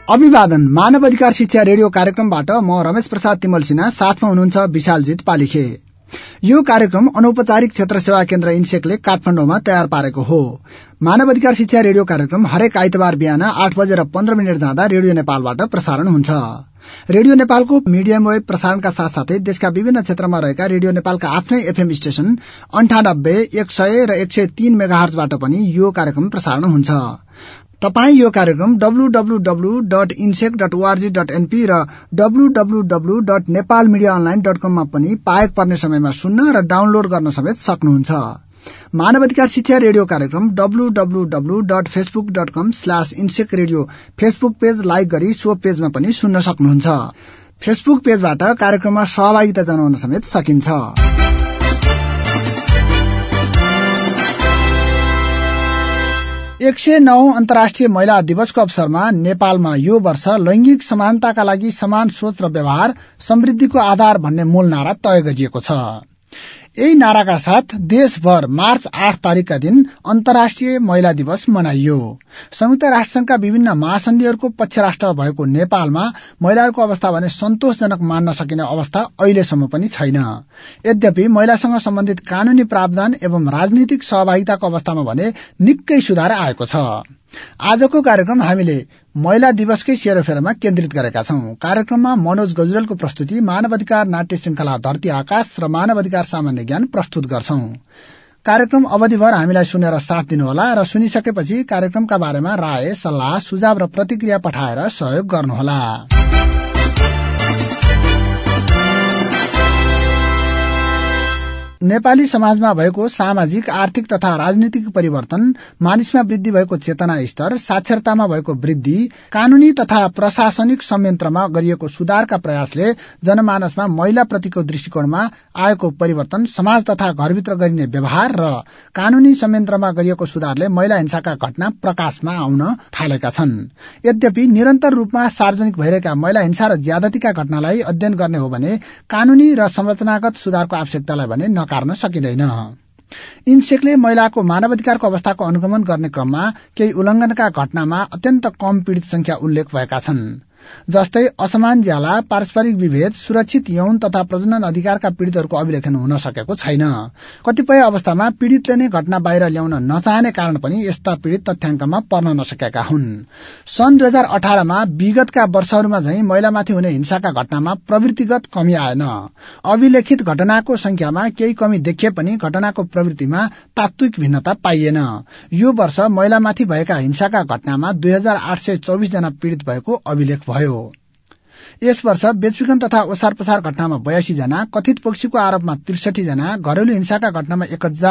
अभिवादन मानव अधिकार शिक्षा रेडियो कार्यक्रमबाट म रमेश प्रसाद तिमल सिन्हा, साथमा हुनुहुन्छ विशालजित पालिखे। यो कार्यक्रम अनौपचारिक क्षेत्र सेवा केन्द्र इन्सेकले काठमाडौँमा तयार पारेको हो। मानव अधिकार शिक्षा रेडियो कार्यक्रम हरेक आइतबार बिहान 8:15 जाँदा रेडियो नेपालबाट प्रसारण हुन्छ। रेडियो नेपालको मिडियम वेब प्रसारणका साथसाथै देशका विभिन्न क्षेत्रमा रहेका रेडियो नेपालका आफ्नै एफएम स्टेशन 98, 100 र 103 मेगाहर्जबाट पनि यो कार्यक्रम प्रसारण हुन्छ। तपाई यो कार्यक्रम www.insec.org.np र www.nepalmediaonline.com मा पनि पाएक पर्ने समयमा सुन्न र डाउनलोड गर्न समेत सक्नुहुन्छ। मानव अधिकार शिक्षा रेडियो कार्यक्रम www.facebook.com/insec radio Facebook page like गरी सो पेजमा पनि सुन्न सक्नुहुन्छ। फेसबुक पेजबाट कार्यक्रममा सहभागिता जनाउन समेत सकिन्छ। 109 अन्तर्राष्ट्रिय महिला दिवसको अवसरमा नेपालमा यो वर्ष लैंगिक समानताका लागि समान सोच र व्यवहार समृद्धिको आधार भन्ने मूल नारा तय गरिएको छ। यही नाराका साथ देशभर मार्च 8 तारिकका दिन अन्तर्राष्ट्रिय महिला दिवस मनाइयो। संयुक्त राष्ट्रसंघका विभिन्न महासन्धिहरूको पक्ष राष्ट्र भएको नेपालमा महिलाहरूको अवस्था भने सन्तोषजनक मान्न सकिने अवस्था अहिलेसम्म पनि छैन। यद्यपि महिलासँग सम्बन्धित कानूनी प्रावधान एवं राजनीतिक सहभागिताको अवस्थामा भने निकै सुधार आएको छ। आजको कार्यक्रम हामीले महिला दिवसकै सेरोफेरोमा केन्द्रित गरेका छौं। कार्यक्रममा मनोज गजुरेलको प्रस्तुति, मानव अधिकार नाट्य श्रृंखला धरती आकाश र मानव अधिकार सामान्य ज्ञान प्रस्तुत गर्छौं। कार्यक्रम अवधिभर हामीलाई सुनेर साथ दिनुहोला र सुनिसकेपछि कार्यक्रमका बारेमा राय, सल्लाह, सुझाव र प्रतिक्रिया पठाएर सहयोग गर्नुहोला। नेपाली समाजमा भएको सामाजिक, आर्थिक तथा राजनीतिक परिवर्तन, मानिसमा वृद्धि भएको चेतना स्तर, साक्षरतामा भएको वृद्धि, कानूनी तथा प्रशासनिक संयन्त्रमा गरिएको सुधारका प्रयासले जनमानसमा महिला प्रतिको दृष्टिकोणमा आएको परिवर्तन, समाज तथा घरभित्र गरिने व्यवहार र कानूनी संयन्त्रमा गरिएको सुधारले महिला हिंसाका घटना प्रकाशमा आउन थालेका छन्। यद्यपि निरन्तर रूपमा सार्वजनिक भइरहेका महिला हिंसा र ज्यादतीका घटनालाई अध्ययन गर्ने हो भने कानूनी र संरचनागत सुधारको आवश्यकतालाई भने नकार्न सकिँदैन। इन्सेकले महिलाको मानवाधिकारको अवस्थाको अनुगमन गर्ने क्रममा केही उल्लंघनका घटनामा अत्यन्त कम पीड़ित संख्या उल्लेख भएका छन्। जस्तै असमान ज्याला, पारस्परिक विभेद, सुरक्षित यौन तथा प्रजनन अधिकारका पीड़ितहरूको अभिलेखन हुन सकेको छैन। कतिपय अवस्थामा पीड़ितले नै घटना बाहिर ल्याउन नचाहने कारण पनि यस्ता पीड़ित तथ्याङ्कमा पर्न नसकेका हुन्। सन् 2018 मा विगतका वर्षहरूमा झैं महिलामाथि हुने हिंसाका घटनामा प्रवृत्तिगत कमी आएन। अभिलेखित घटनाको संख्यामा केही कमी देखिए पनि घटनाको प्रवृत्तिमा तात्विक भिन्नता पाइएन। यो वर्ष महिलामाथि भएका हिंसाका घटनामा 2824 जना पीड़ित भएको अभिलेख भयो। यस वर्ष बेचबिखन तथा ओसार पसार घटनामा 82 जना, कथित पोक्सीको आरोपमा 63 जना, घरेलु हिंसाका घटनामा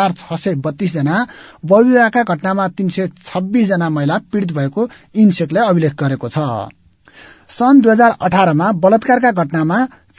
1632 जना, बहुविवाहका घटनामा 326 जना महिला पीड़ित भएको इन्सेकले अभिलेख गरेको छ। सन् 2018 मा बलात्कारका घटनामा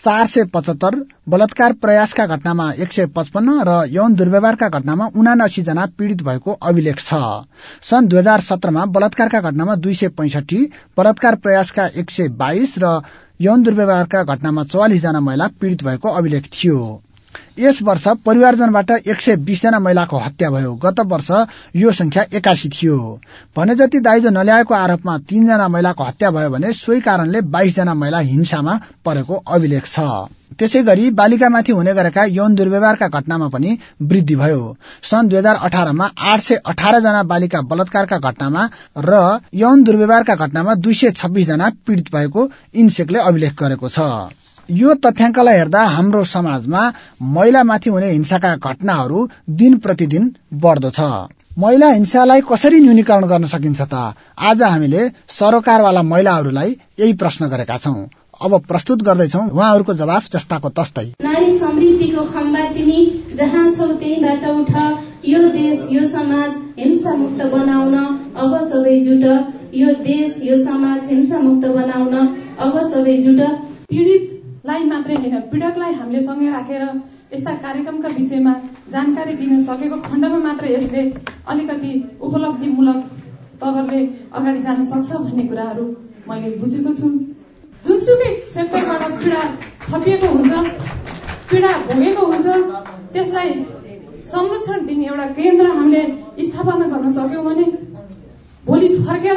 475, बलात्कार प्रयासका घटनामा 155 र यौन दुर्व्यवहारका घटनामा 79 जना पीड़ित भएको अभिलेख छ। सन् 2017 मा बलात्कारका घटनामा 265, बलात्कार प्रयासका 122 र यौन दुर्व्यवहारका घटनामा 44 जना महिला पीड़ित भएको अभिलेख थियो। यस वर्ष परिवारजनबाट 120 जना महिलाको हत्या भयो। गत वर्ष यो संख्या 81 थियो। भने जति दाइजो नल्याएको आरोपमा 3 जना महिलाको हत्या भयो भने सोही कारणले 22 जना महिला हिंसामा परेको अभिलेख छ। त्यसैगरी बालिकामाथि हुने गरेका यौन दुर्व्यवहारका घटनामा पनि वृद्धि भयो। सन् 2018 मा 818 जना बालिका बलात्कारका घटनामा र यौन दुर्व्यवहारका घटनामा 226 जना पीड़ित भएको इन्सेकले अभिलेख गरेको छ। यो तथ्याङ्कलाई हेर्दा हाम्रो समाजमा महिलामाथि हुने हिंसाका घटनाहरू दिन प्रतिदिन बढ्दो छ। महिला हिंसालाई कसरी न्यूनीकरण गर्न सकिन्छ त? आज हामीले सरोकारवाला महिलाहरूलाई यही प्रश्न गरेका छौं। अब प्रस्तुत गर्दैछौं उहाँहरूको जवाफ जस्ताको तस्तै। नारी समृद्धिको खम्बा तिमी जहाँ छौ त्यहीबाट उठ, यो देश यो समाज हिंसा मुक्त बनाउन अब सबै जुट, यो देश यो समाज हिंसा मुक्त बनाउन अब सबै जुट। पीड़ितलाई मात्रै होइन, पीड़कलाई हामीले सँगै राखेर यस्ता कार्यक्रमका विषयमा जानकारी दिन सकेको खण्डमा मात्र यसले अलिकति उपलब्धिमूलक तवरले अगाडि जान सक्छ भन्ने कुराहरू मैले बुझेको छु। जुनसुकै सेक्टरबाट पीडा थपिएको हुन्छ, पीडा भोगेको हुन्छ, त्यसलाई संरक्षण दिने एउटा केन्द्र हामीले स्थापना गर्न सक्यौं भने भोलि फर्केर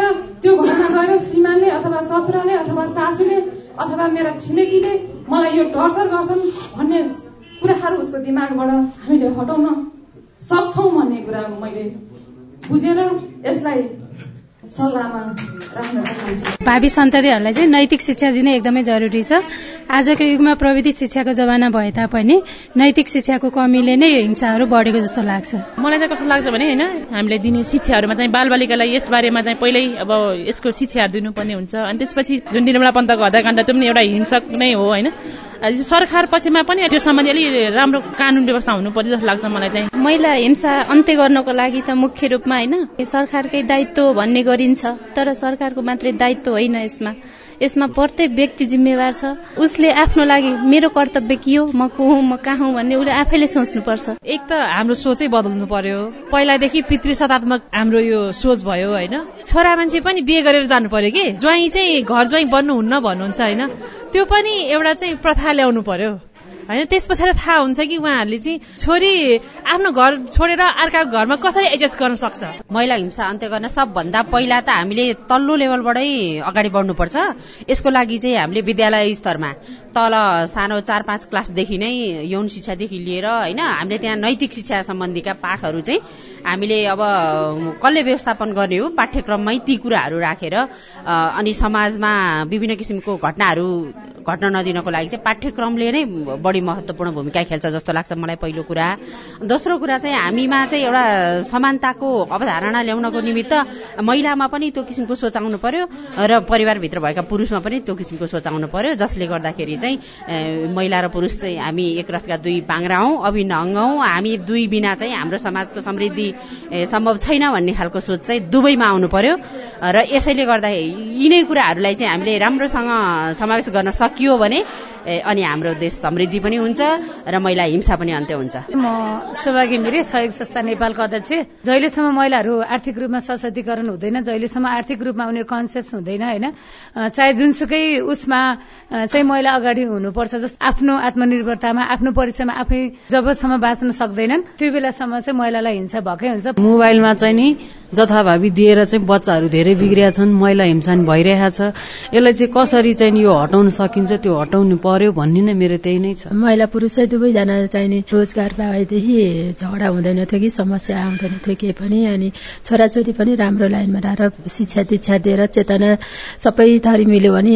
त्यो घरमा गएर श्रीमानले अथवा ससुराले अथवा सासूले अथवा मेरा छिमेकीले मलाई यो टर्चर गर्छन् भन्ने कुराहरू उसको दिमागबाट हामीले हटाउन सक्छौँ भन्ने कुरा मैले बुझेर यसलाई सल्लाहमा राख्न चाहन्छु। भावी सन्ततिहरूलाई चाहिँ नैतिक शिक्षा दिन एकदमै जरुरी छ। आजको युगमा प्रविधि शिक्षाको जमाना भए तापनि नैतिक शिक्षाको कमीले नै हिंसाहरू बढेको जस्तो लाग्छ। मलाई चाहिँ कस्तो लाग्छ भने हैन, हामीले दिने शिक्षाहरूमा चाहिँ बालबालिकालाई यस बारेमा चाहिँ पहिल्यै अब यसको शिक्षाहरू दिनुपर्ने हुन्छ। अनि त्यसपछि जुन निर्मला पन्तको हत्याकाण्ड त्यो पनि एउटा हिंसक नै हो हैन। सरकार पक्षमा पनि त्यो सम्बन्धी अलि राम्रो कानुन व्यवस्था हुनुपर्छ जस्तो लाग्छ मलाई चाहिँ। महिला हिंसा अन्त्य गर्नको लागि त मुख्य रूपमा हैन सरकारकै दायित्व भन्ने गरिन्छ, तर सरकारको मात्रै दायित्व होइन। यसमा प्रत्येक व्यक्ति जिम्मेवार छ। उसले आफ्नो लागि मेरो कर्तव्य के हो, म को हुँ, म कहाँ हुँ भन्ने उसले आफैले सोच्नुपर्छ। एक त हाम्रो सोचै बदल्नु पर्यो। पहिलादेखि पितृसत्तात्मक हाम्रो यो सोच भयो हैन। छोरा मान्छे पनि बिहे गरेर जानु पर्यो कि, ज्वाइँ चाहिँ घर ज्वाइँ बन्नुहुन्न भन्नुहुन्छ हैन। त्यो पनि एउटा चाहिँ प्रथा ल्याउनु पर्यो हैन। त्यस पछाडि थाहा हुन्छ कि उहाँहरूले चाहिँ छोरी आफ्नो घर छोडेर अर्काको घरमा कसरी एडजस्ट गर्न सक्छ। महिला हिंसा अन्त्य गर्न सबभन्दा पहिला त हामीले तल्लो लेभलबाटै अगाडि बढ्नुपर्छ। यसको लागि चाहिँ हामीले विद्यालय स्तरमा तल सानो 4-5 क्लासदेखि नै यौन शिक्षादेखि लिएर हैन हामीले त्यहाँ नैतिक शिक्षा सम्बन्धीका पाठहरू चाहिँ हामीले अब कसले व्यवस्थापन गर्ने हो पाठ्यक्रममै ती कुराहरू राखेर अनि समाजमा विभिन्न किसिमको घटनाहरू घट्न नदिनको लागि चाहिँ पाठ्यक्रमले नै बढी महत्त्वपूर्ण भूमिका खेल्छ जस्तो लाग्छ मलाई पहिलो कुरा। दोस्रो कुरा चाहिँ हामीमा चाहिँ एउटा समानताको अवधारणा ल्याउनको निमित्त महिलामा पनि त्यो किसिमको सोच आउनु पर्यो र परिवारभित्र भएका पुरुषमा पनि त्यो किसिमको सोच आउनु पर्यो, जसले गर्दाखेरि चाहिँ महिला र पुरुष चाहिँ हामी एक रथका दुई पाङ्ग्रा हौं, अभिन्न अङ्ग हौं। हामी दुई बिना चाहिँ हाम्रो समाजको समृद्धि सम्भव छैन भन्ने खालको सोच चाहिँ दुवैमा आउनु पर्यो र यसैले गर्दा यिनै कुराहरूलाई चाहिँ हामीले राम्रोसँग समावेश गर्न सकियो भने अनि हाम्रो देश समृद्धि पनि हुन्छ र महिला हिंसा पनि अन्त्य हुन्छ। म शोभा घिमिरे, सहयोग संस्था नेपालको अध्यक्ष। जहिलेसम्म महिलाहरू आर्थिक रूपमा सशक्तिकरण हुँदैन, जहिलेसम्म आर्थिक रूपमा उनीहरू कन्सियस हुँदैन हैन, चाहे जुनसुकै उसमा चाहिँ महिला अगाडि हुनुपर्छ। जस्तो आफ्नो आत्मनिर्भरतामा आफ्नो परिचयमा आफै जबसम्म बाँच्न सक्दैनन् त्यो बेलासम्म चाहिँ महिलालाई हिंसा भएकै हुन्छ। मोबाइलमा चाहिँ नि जथाभावी दिएर चाहिँ बच्चाहरू धेरै बिग्रिया छन्, महिला हिंसा भइरहेको छ। यसलाई चाहिँ कसरी चाहिँ यो हटाउन सकिन्छ त्यो हटाउनु पर्यो भन्ने नै मेरो त्यही नै छ। महिला पुरुष चाहिँ दुवैजना चाहिने रोजगार पाएदेखि झगडा हुँदैन थियो कि समस्या आउँदैन थियो केही पनि। अनि छोराछोरी पनि राम्रो लाइनमा रहेर शिक्षा दीक्षा दिएर चेतना सबै थरी मिल्यो भने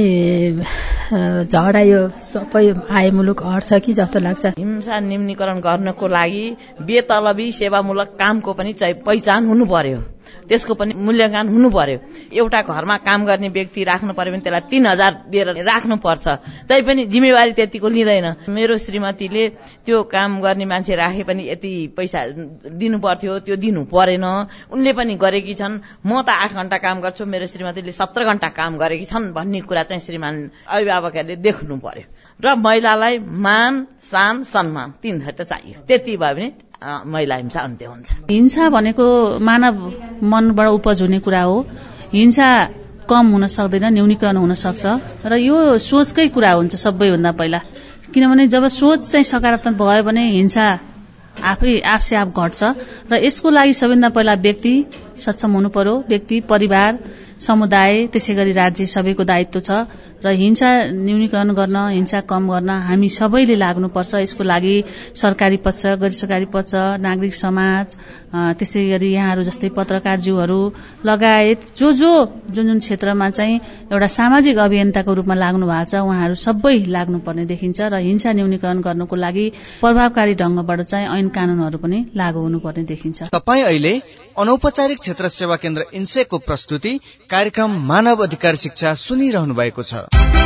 झगडा यो सबै आए मुलुक हट्छ कि जस्तो लाग्छ। हिंसा न्यूनीकरण गर्नको लागि बेतलबी सेवामूलक कामको पनि पहिचान हुनु पर्यो, त्यसको पनि मूल्याङ्कन हुनु पर्यो। एउटा घरमा काम गर्ने व्यक्ति राख्नु पर्यो भने त्यसलाई 3000 दिएर राख्नु पर्छ, तैपनि जिम्मेवारी त्यतिको लिँदैन। मेरो श्रीमतीले त्यो काम गर्ने मान्छे राखे पनि यति पैसा दिनु पर्थ्यो, त्यो दिनु परेन। उनले पनि गरेकी छन्। म त 8 घण्टा काम गर्छु, मेरो श्रीमतीले 17 घण्टा काम गरेकी छन् भन्ने कुरा चाहिँ श्रीमान अभिभावकहरूले देख्नु पर्यो। र महिलालाई मान, सान, सम्मान 3 थरी त चाहियो। त्यति भयो भने महिला हिंसा अन्त्य हुन्छ। हिंसा भनेको मानव मनबाट उपज हुने कुरा हो। हिंसा कम हुन सक्दैन, न्यूनीकरण हुन सक्छ र यो सोचकै कुरा हुन्छ सबैभन्दा पहिला। किनभने जब सोच चाहिँ सकारात्मक भयो भने हिंसा आफै आफसे आफ घट्छ र यसको लागि सबैभन्दा पहिला व्यक्ति सक्षम हुनु पर्यो। व्यक्ति, परिवार, समुदाय, त्यसैगरी राज्य सबैको दायित्व छ र हिंसा न्यूनीकरण गर्न, हिंसा कम गर्न हामी सबैले लाग्नुपर्छ। यसको लागि सरकारी पक्ष, गैर सरकारी पक्ष, नागरिक समाज, त्यसैगरी यहाँहरू जस्तै पत्रकारज्यूहरू लगायत जुन क्षेत्रमा चाहिँ एउटा सामाजिक अभियन्ताको रूपमा लाग्नु भएको छ उहाँहरू सबै लाग्नुपर्ने देखिन्छ र हिंसा न्यूनीकरण गर्नको लागि प्रभावकारी ढंगबाट चाहिँ ऐन कानूनहरू पनि लागू हुनुपर्ने देखिन्छ। तपाई अहिले अनौपचारिक क्षेत्र सेवा केन्द्र इन्सेको प्रस्तुति कार्यक्रम मानव अधिकार शिक्षा सुनिरहनु भएको छ।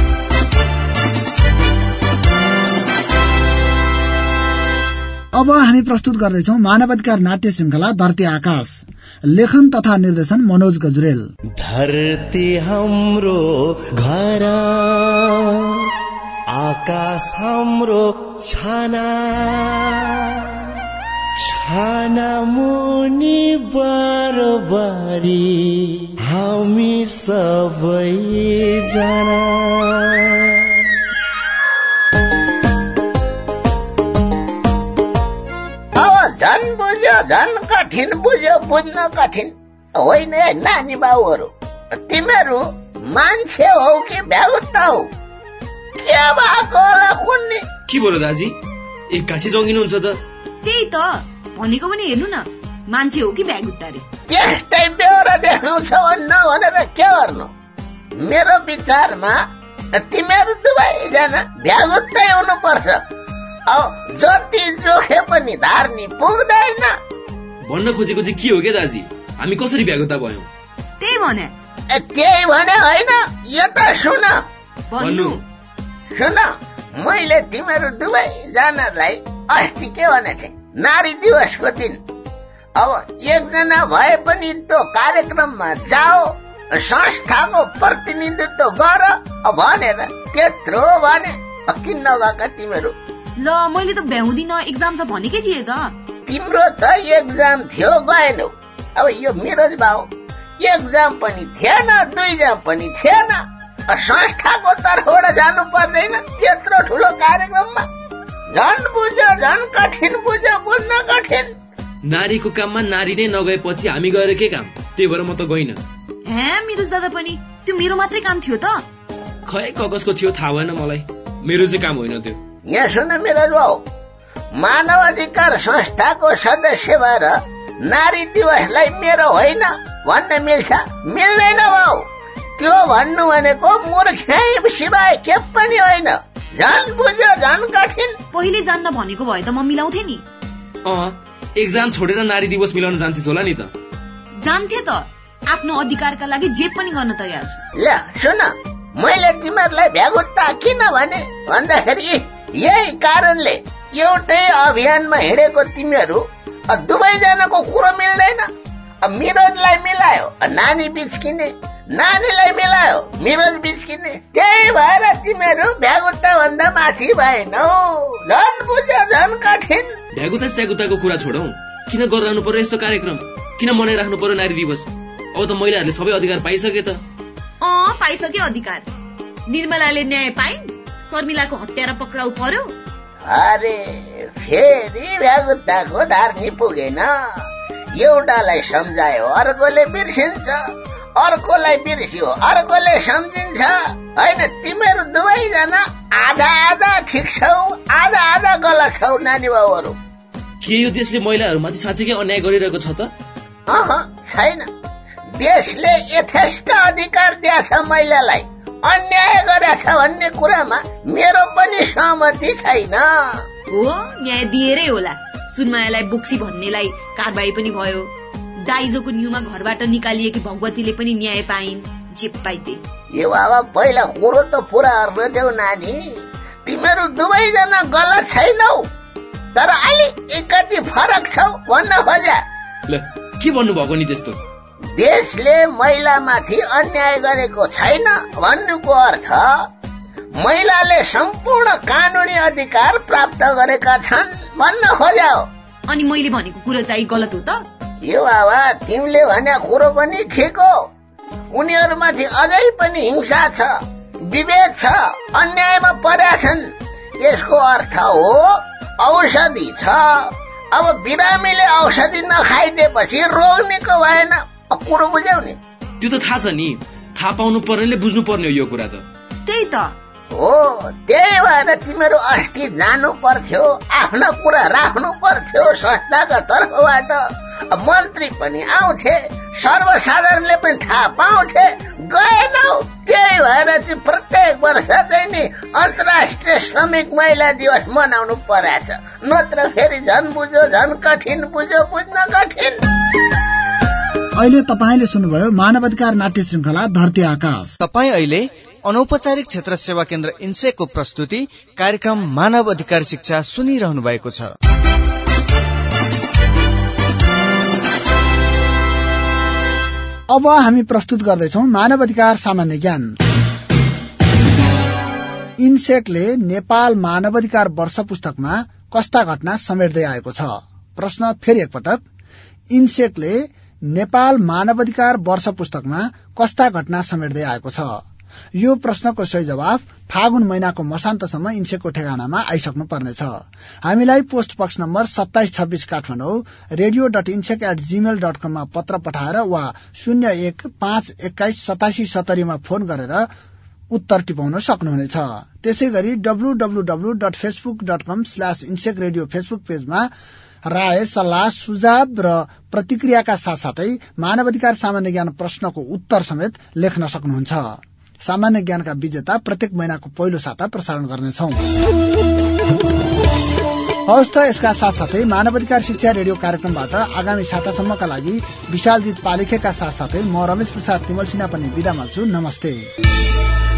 अब हामी प्रस्तुत गर्दैछौ मानव अधिकार नाट्य श्रृंखला धरती आकाश। लेखन तथा निर्देशन मनोज गजुरेल। धरती हाम्रो घर, आकाश हाम्रो छाना, छाना मुनि बरबारी हामी सबै जना। झन् बुझ्यो, झन् कठिन बुझ्यो, बुझ्न कठिन होइन नानी बाबुहरू। तिमीहरू मान्छे हौ कि भ्यागुता हौ? के भएको होला कुन्नी? के बोलो दाजी, एक्कासी जङ्गिनुहुन्छ त? त्यही त भनेको पनि हेर्नु न, मान्छे हो कि भ्यागुता रे? त्यस्तै बेहोरा देखाउँछ भनेर के गर्नु? मेरो विचारमा तिमीहरू दुवैजना भ्यागुतै हुनुपर्छ। अब जति जोखे पनि धार्नी पुग्दैन। भन्न खोजेको चाहिँ के हो क्या दाजी? हामी कसरी भ्यागुता भयौं? त्यही भने होइन, यो त सुन। भन्नु। सुन, मैले तिमीहरू दुवैजनालाई अस्ति के भनेको थिएँ? नारी दिवसको दिन अब एकजना भए पनि त्यो कार्यक्रममा जाओ, संस्थाको प्रतिनिधित्व गर भनेर त्यत्रो भने। किन नगएका तिमीहरू? ल मैले त भ्याउँदिन, एक्जाम छ भनेकै थिएँ त। तिम्रो त एक्जाम थियो, गएनौ। अब यो मिरज भाउ एक्जाम पनि थिएन, 2 एक्जाम पनि थिएन। संस्थाको तर्फबाट जानु पर्दैन त्यत्रो ठुलो कार्यक्रममा? झन् बुझ्यो, झन् कठिन बुझ्यो, बुझ्न कठिन। नारीको काममा नारी नै नगएपछि हामी गएर के काम? त्यही भएर म त गइन। मिरज दादा पनि त्यो मेरो मात्रै काम थियो त? खै कसको थियो थाहा भएन मलाई, मेरो चाहिँ काम होइन त्यो। यहाँ सुन मिरज भाउ, मानव अधिकार संस्थाको सदस्य भएर नारी दिवसलाई मेरो होइन भन्न मिल्छ? मिल्दैन भाउ। त्यो भन्नु भनेको मूर्खै सिवाय के पनि होइन। झन् बुझ्यो, झन् कठिन। पहिले जान्न भनेको भए त म मिलाउँथे नि। एक्जाम छोडेर नारी दिवस मिलाउन जान्थिस् होला नि त? जान्थे त, आफ्नो अधिकारका लागि जे पनि गर्न तयार छु। ल सुन, मैले तिमीहरूलाई भ्यागुता किन भने भन्दाखेरि यही कारणले एउटै अभियानमा हिँडेको तिमीहरू दुवैजनाको कुरो मिल्दैन। मिरजलाई मिलायो नानी बिच्किने, नानीलाई मिलायो मिरज बिच्किने। त्यही भएर तिमीहरू भ्यागुता भन्दा माथि भएनौ। झन् बुझ्यो, झन् कठिन। भ्यागुता स्यागुताको कुरा छोडौं, किन गरिरहनु पर्यो यस्तो कार्यक्रम? किन मनाइराख्नु पर्यो नारी दिवस? अब त महिलाहरूले सबै अधिकार पाइसके त। पाइसक्यो अधिकार। निर्मलाले न्याय पाइन्, शर्मिलाको हत्यारा पक्राउ पर्यो। अरे फेरि भ्यागुताको धार्नी पुगेन। एउटालाई सम्झायो अर्कोले बिर्सिन्छ, अर्कोलाई बिर्सियो अर्कोले सम्झिन्छ। होइन, तिमीहरू दुवैजना आधा आधा ठिक छौ, आधा आधा गलत छौ नानी बाबुहरू। के यो देशले महिलाहरूमाथि साँच्चीकै अन्याय गरिरहेको छ त? छैन, देशले यथेष्ट अधिकार दिएछ महिलालाई। अन्याय गरेछ भन्ने कुरामा मेरो पनि सहमति छैन। हो, न्याय दिएरै होला। सुनमायालाई बोक्सी भन्नेलाई कारबाही पनि भयो। दाइजोको न्युमा घरबाट निकालिएकी भगवतीले पनि न्याय पाइन्। जे पाइते यो बाबा पहिला कुरो त पुरा अर्न देऊ नानी। तिमीहरू दुवैजना गलत छैनौ, तर अलि एकति फरक छौ भन्न खोजे। ल के भन्नु भएको नि त्यस्तो? देशले महिलामाथि अन्याय गरेको छैन भन्नुको अर्थ महिलाले सम्पूर्ण कानूनी अधिकार प्राप्त गरेका छन् भन्न खोज्यो। अनि मैले भनेको कुरो चाहिँ गलत हो त? यो बाबा तिमीले भने कुरो पनि ठिक हो। उनीहरूमाथि अझै पनि हिंसा छ, विभेद छ, अन्यायमा परेका छन्। यसको अर्थ हो औषधि छ। अब बिरामीले औषधि नखाइदिएपछि रोग निको भएन। कुरो बुझ्यौ नि? त्यो त थाहा छ नि, थाहा पाउनु पर्नेले बुझ्नु पर्ने हो यो कुरा त। त्यही त हो, त्यही भएर तिमीहरू अस्ति जानु पर्थ्यो, आफ्नो कुरा राख्नु पर्थ्यो। संस्थाका तर्फबाट मन्त्री पनि आउँथे, सर्वसाधारणले पनि थाहा पाउँथे, गएनौ। त्यही भएर चाहिँ प्रत्येक वर्ष चाहिँ नि अन्तर्राष्ट्रिय श्रमिक महिला दिवस मनाउनु परेछ। नत्र फेरि झन् बुझ्यो, झन् कठिन बुझ्यो, बुझ्न कठिन। अहिले तपाईले सुन्नुभयो मानवाधिकार नाट्य श्रृंखला धरती आकाश। तपाई अहिले अनौपचारिक क्षेत्र सेवा केन्द्र इन्सेको प्रस्तुति कार्यक्रम मानव अधिकार शिक्षा सुनिरहनु भएको छ। अब हामी प्रस्तुत गर्दैछौ मानव अधिकार सामान्य ज्ञान। इन्सेकले नेपाल मानव अधिकार वर्ष पुस्तकमा कस्ता घटना समेट्दै आएको छ? प्रश्न फेरि एकपटक, इन्सेकले नेपाल मानवाधिकार वर्ष पुस्तकमा कस्ता घटना समेट्दै आएको छ? यो प्रश्नको सही जवाफ फागुन महिनाको मसान्तसम्म इन्सेकको ठेगानामा आइसक्नु पर्नेछ। हामीलाई post box number 2726 Kathmandu radio.insek@gmail.com मा पत्र पठाएर वा 0151218770 मा फोन गरेर उत्तर टिपाउन सक्नुहुनेछ। त्यसै गरी www.facebook.com/insek radio फेसबुक पेजमा राय, सल्लाह, सुझाव र प्रतिक्रियाका साथसाथै मानवाधिकार सामान्य ज्ञान प्रश्नको उत्तर समेत लेख्न सक्नुहुन्छ। सामान्य ज्ञानका विजेता प्रत्येक महिनाको पहिलो साता प्रसारण गर्नेछौं। हवस् त यसका साथसाथै मानवाधिकार शिक्षा रेडियो कार्यक्रमबाट आगामी सातासम्मका लागि विशालजित पालिखेका साथसाथै म रमेश प्रसाद तिमल सिन्हा पनि बिदा माग्छु। नमस्ते।